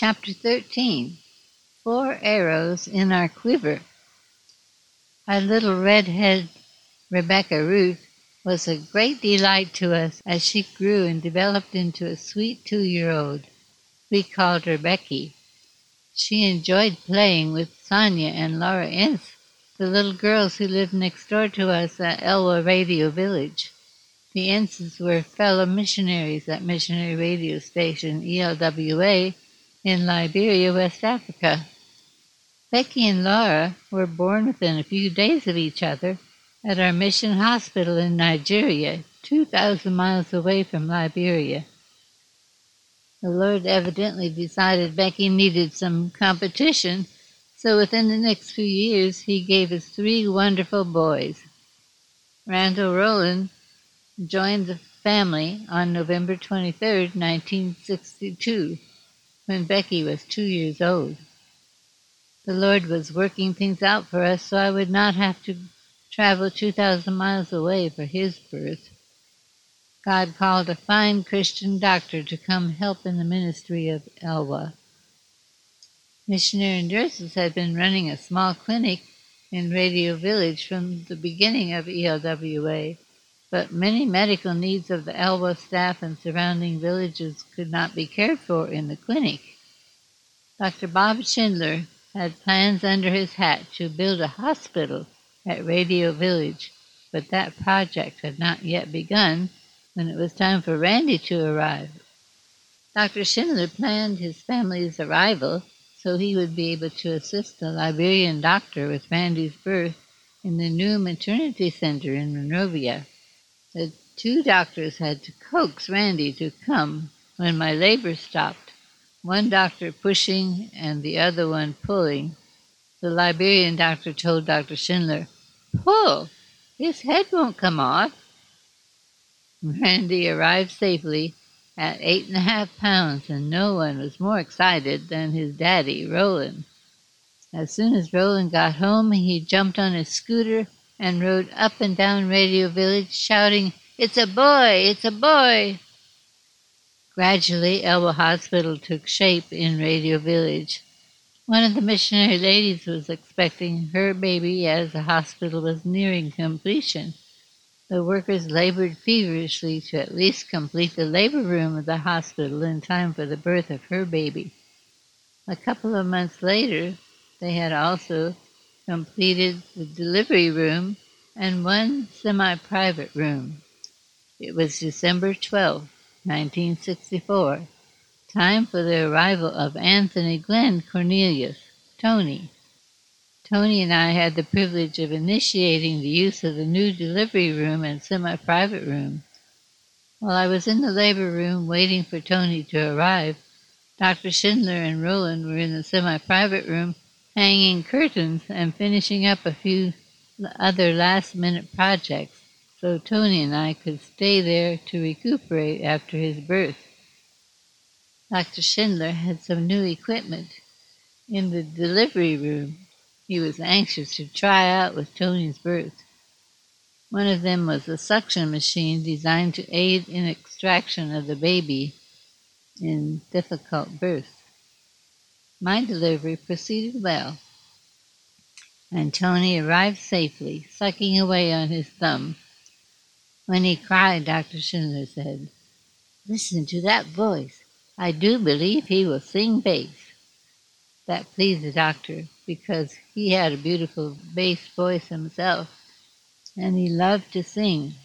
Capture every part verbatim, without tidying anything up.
Chapter thirteen. Four Arrows in Our Quiver. Our little redhead Rebecca Ruth was a great delight to us as she grew and developed into a sweet two-year-old. We called her Becky. She enjoyed playing with Sonia and Laura Ince, the little girls who lived next door to us at Elwha Radio Village. The Inces were fellow missionaries at Missionary Radio Station E L W A in Liberia, West Africa. Becky and Laura were born within a few days of each other at our mission hospital in Nigeria, two thousand miles away from Liberia. The Lord evidently decided Becky needed some competition, so within the next few years he gave us three wonderful boys. Randall Rowland joined the family on November twenty-third, nineteen sixty-two, when Becky was two years old. The Lord was working things out for us so I would not have to travel two thousand miles away for his birth. God called a fine Christian doctor to come help in the ministry of Elwha. Missionary nurses had been running a small clinic in Radio Village from the beginning of E L W A, but many medical needs of the Elwha staff and surrounding villages could not be cared for in the clinic. Doctor Bob Schindler had plans under his hat to build a hospital at Radio Village, but that project had not yet begun when it was time for Randy to arrive. Doctor Schindler planned his family's arrival so he would be able to assist the Liberian doctor with Randy's birth in the new maternity center in Monrovia. The two doctors had to coax Randy to come when my labor stopped, one doctor pushing and the other one pulling. The Liberian doctor told Doctor Schindler, "Pull! His head won't come off." Randy arrived safely at eight and a half pounds, and no one was more excited than his daddy, Roland. As soon as Roland got home, he jumped on his scooter and rode up and down Radio Village, shouting, "It's a boy! It's a boy!" Gradually, Elwha Hospital took shape in Radio Village. One of the missionary ladies was expecting her baby as the hospital was nearing completion. The workers labored feverishly to at least complete the labor room of the hospital in time for the birth of her baby. A couple of months later, they had also completed the delivery room and one semi-private room. It was December twelfth, nineteen sixty-four, time for the arrival of Anthony Glenn Cornelius, Tony. Tony and I had the privilege of initiating the use of the new delivery room and semi-private room. While I was in the labor room waiting for Tony to arrive, Doctor Schindler and Roland were in the semi-private room hanging curtains and finishing up a few other last-minute projects so Tony and I could stay there to recuperate after his birth. Doctor Schindler had some new equipment in the delivery room he was anxious to try out with Tony's birth. One of them was a suction machine designed to aid in extraction of the baby in difficult births. My delivery proceeded well, and Tony arrived safely, sucking away on his thumb. When he cried, Doctor Schindler said, "Listen to that voice. I do believe he will sing bass." That pleased the doctor because he had a beautiful bass voice himself, and he loved to sing.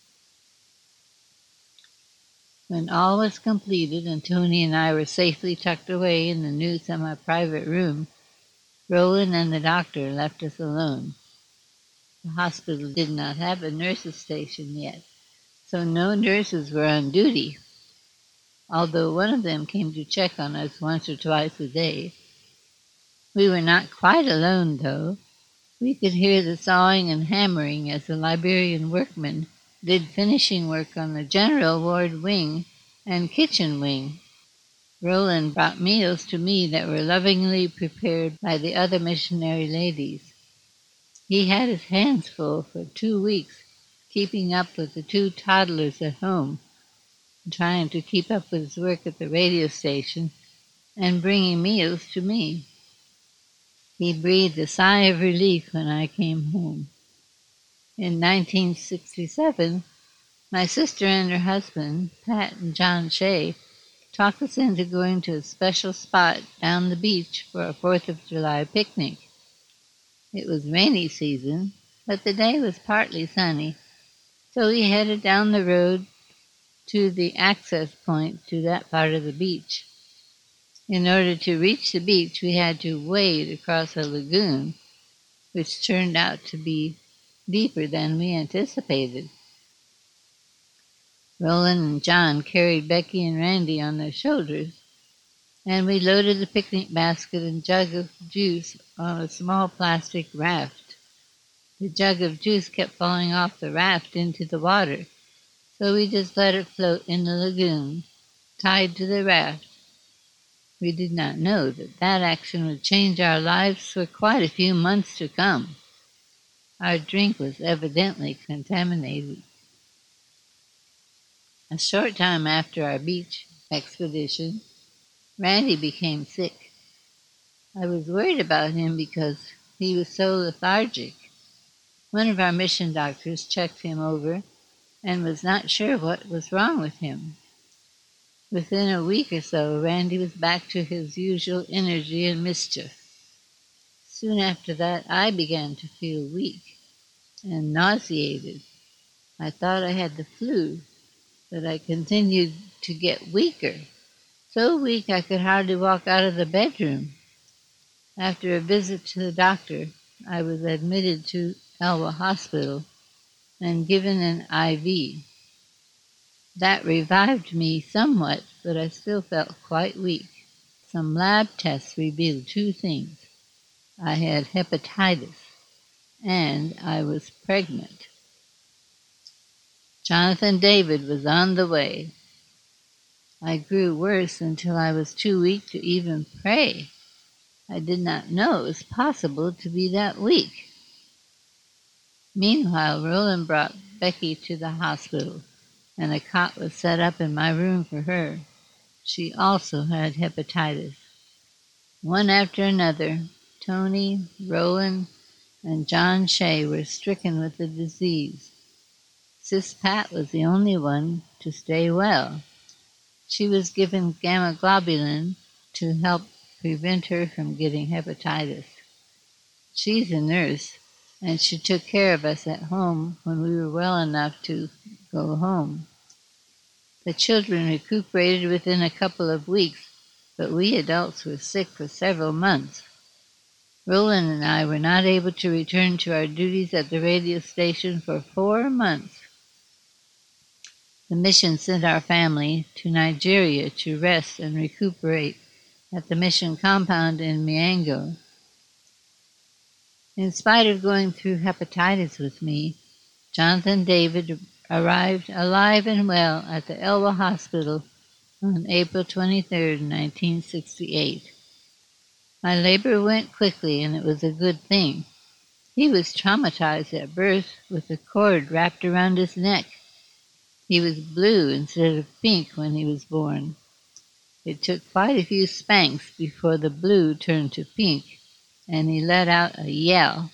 When all was completed and Tony and I were safely tucked away in the new semi-private room, Roland and the doctor left us alone. The hospital did not have a nurse's station yet, so no nurses were on duty, although one of them came to check on us once or twice a day. We were not quite alone, though. We could hear the sawing and hammering as the Liberian workmen did finishing work on the general ward wing and kitchen wing. Roland brought meals to me that were lovingly prepared by the other missionary ladies. He had his hands full for two weeks, keeping up with the two toddlers at home, trying to keep up with his work at the radio station, and bringing meals to me. He breathed a sigh of relief when I came home. In nineteen sixty-seven, my sister and her husband, Pat and John Shea, talked us into going to a special spot down the beach for a Fourth of July picnic. It was rainy season, but the day was partly sunny, so we headed down the road to the access point to that part of the beach. In order to reach the beach, we had to wade across a lagoon, which turned out to be deeper than we anticipated. Roland and John carried Becky and Randy on their shoulders, and we loaded the picnic basket and jug of juice on a small plastic raft. The jug of juice kept falling off the raft into the water, so we just let it float in the lagoon, tied to the raft. We did not know that that action would change our lives for quite a few months to come. Our drink was evidently contaminated. A short time after our beach expedition, Randy became sick. I was worried about him because he was so lethargic. One of our mission doctors checked him over and was not sure what was wrong with him. Within a week or so, Randy was back to his usual energy and mischief. Soon after that, I began to feel weak and nauseated. I thought I had the flu, but I continued to get weaker, so weak I could hardly walk out of the bedroom. After a visit to the doctor, I was admitted to Elwa Hospital and given an I V. That revived me somewhat, but I still felt quite weak. Some lab tests revealed two things. I had hepatitis, and I was pregnant. Jonathan David was on the way. I grew worse until I was too weak to even pray. I did not know it was possible to be that weak. Meanwhile, Roland brought Becky to the hospital, and a cot was set up in my room for her. She also had hepatitis. One after another, Tony, Roland, and John Shea were stricken with the disease. Sis Pat was the only one to stay well. She was given gamma globulin to help prevent her from getting hepatitis. She's a nurse, and she took care of us at home when we were well enough to go home. The children recuperated within a couple of weeks, but we adults were sick for several months. Roland and I were not able to return to our duties at the radio station for four months. The mission sent our family to Nigeria to rest and recuperate at the mission compound in Miango. In spite of going through hepatitis with me, Jonathan David arrived alive and well at the Elwa Hospital on April twenty-third, nineteen sixty-eight. My labor went quickly, and it was a good thing. He was traumatized at birth with a cord wrapped around his neck. He was blue instead of pink when he was born. It took quite a few spanks before the blue turned to pink, and he let out a yell.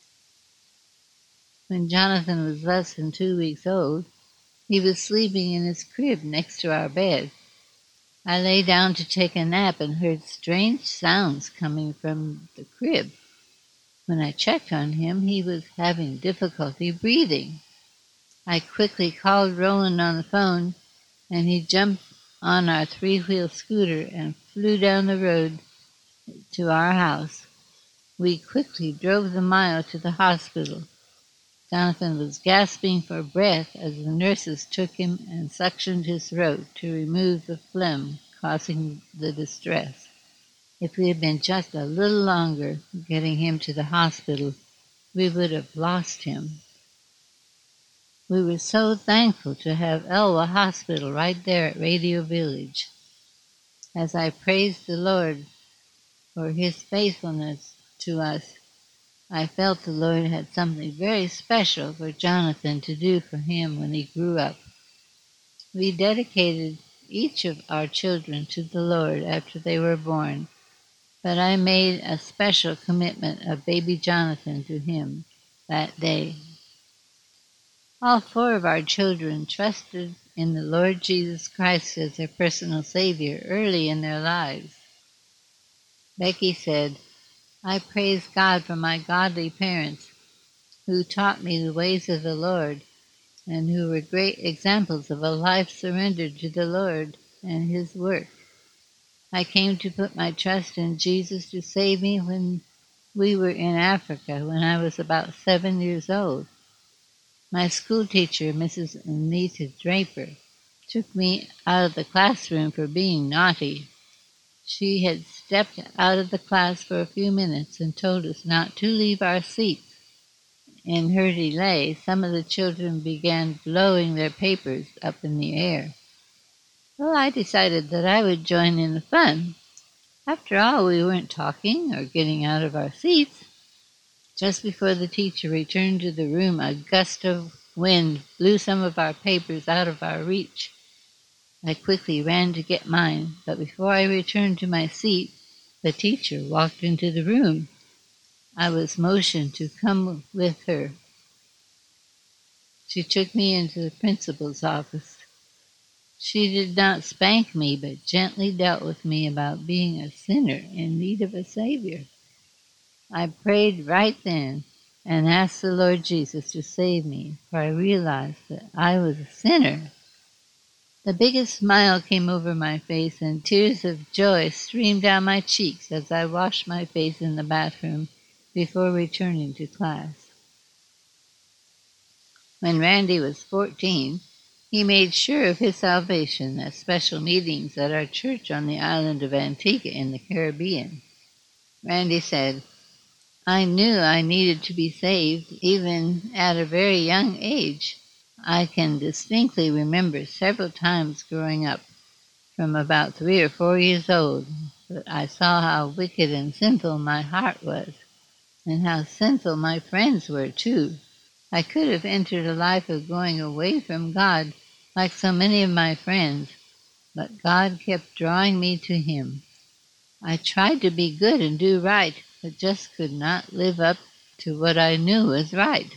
When Jonathan was less than two weeks old, he was sleeping in his crib next to our bed. I lay down to take a nap and heard strange sounds coming from the crib. When I checked on him, he was having difficulty breathing. I quickly called Roland on the phone, and he jumped on our three-wheel scooter and flew down the road to our house. We quickly drove the mile to the hospital. Jonathan was gasping for breath as the nurses took him and suctioned his throat to remove the phlegm causing the distress. If we had been just a little longer getting him to the hospital, we would have lost him. We were so thankful to have Elwa Hospital right there at Radio Village. As I praised the Lord for his faithfulness to us, I felt the Lord had something very special for Jonathan to do for him when he grew up. We dedicated each of our children to the Lord after they were born, but I made a special commitment of baby Jonathan to him that day. All four of our children trusted in the Lord Jesus Christ as their personal Savior early in their lives. Becky said, I praise God for my godly parents who taught me the ways of the Lord and who were great examples of a life surrendered to the Lord and His work. I came to put my trust in Jesus to save me when we were in Africa when I was about seven years old. My school teacher, Missus Anita Draper, took me out of the classroom for being naughty. She had stepped out of the class for a few minutes and told us not to leave our seats. In her delay, some of the children began blowing their papers up in the air. Well, I decided that I would join in the fun. After all, we weren't talking or getting out of our seats. Just before the teacher returned to the room, a gust of wind blew some of our papers out of our reach. I quickly ran to get mine, but before I returned to my seat, the teacher walked into the room. I was motioned to come with her. She took me into the principal's office. She did not spank me, but gently dealt with me about being a sinner in need of a Savior. I prayed right then and asked the Lord Jesus to save me, for I realized that I was a sinner. The biggest smile came over my face, and tears of joy streamed down my cheeks as I washed my face in the bathroom before returning to class. When Randy was fourteen, he made sure of his salvation at special meetings at our church on the island of Antigua in the Caribbean. Randy said, I knew I needed to be saved even at a very young age. I can distinctly remember several times growing up, from about three or four years old, that I saw how wicked and sinful my heart was, and how sinful my friends were too. I could have entered a life of going away from God like so many of my friends, but God kept drawing me to Him. I tried to be good and do right, but just could not live up to what I knew was right.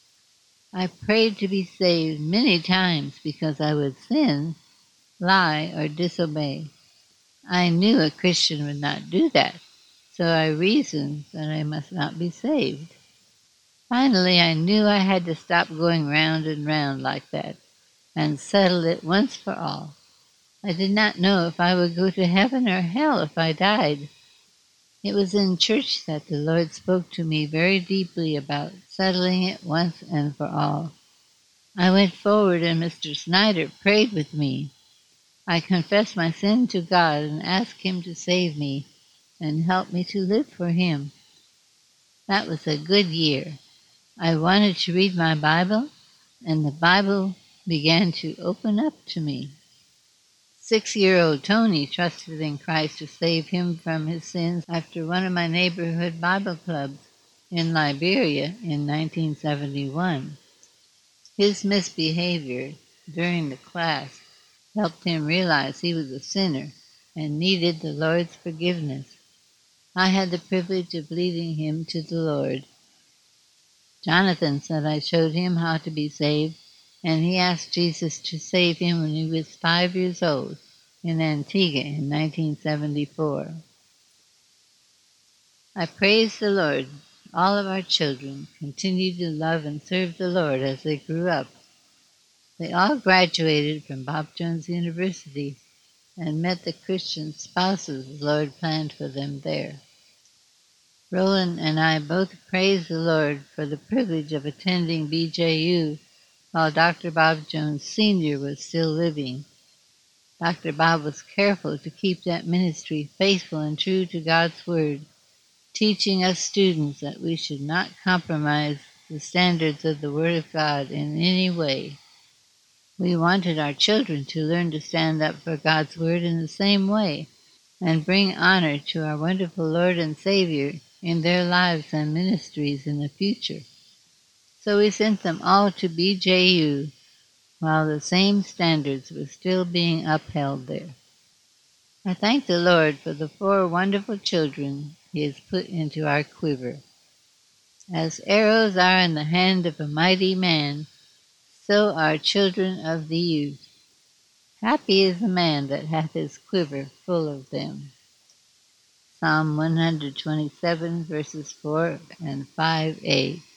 I prayed to be saved many times because I would sin, lie, or disobey. I knew a Christian would not do that, so I reasoned that I must not be saved. Finally, I knew I had to stop going round and round like that and settle it once for all. I did not know if I would go to heaven or hell if I died. It was in church that the Lord spoke to me very deeply about settling it once and for all. I went forward and Mister Snyder prayed with me. I confessed my sin to God and asked Him to save me and help me to live for Him. That was a good year. I wanted to read my Bible, and the Bible began to open up to me. Six-year-old Tony trusted in Christ to save him from his sins after one of my neighborhood Bible clubs in Liberia in nineteen seventy-one. His misbehavior during the class helped him realize he was a sinner and needed the Lord's forgiveness. I had the privilege of leading him to the Lord. Jonathan said I showed him how to be saved, and he asked Jesus to save him when he was five years old in Antigua in nineteen seventy-four. I praise the Lord. All of our children continued to love and serve the Lord as they grew up. They all graduated from Bob Jones University and met the Christian spouses the Lord planned for them there. Roland and I both praise the Lord for the privilege of attending B J U while Doctor Bob Jones Senior was still living. Doctor Bob was careful to keep that ministry faithful and true to God's Word, teaching us students that we should not compromise the standards of the Word of God in any way. We wanted our children to learn to stand up for God's Word in the same way and bring honor to our wonderful Lord and Savior in their lives and ministries in the future. So we sent them all to B J U, while the same standards were still being upheld there. I thank the Lord for the four wonderful children He has put into our quiver. As arrows are in the hand of a mighty man, so are children of the youth. Happy is the man that hath his quiver full of them. Psalm one hundred twenty-seven, verses four and five a.